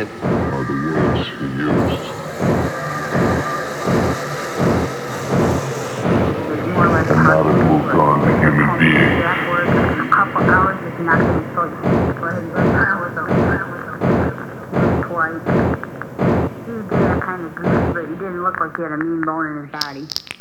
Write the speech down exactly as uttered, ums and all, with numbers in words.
can't are the words he used. And now that moved on to human being. A couple hours is not going to start. Go ahead and go hours of twice. He did that kind of goofy, but he didn't look like he had a mean bone in his body.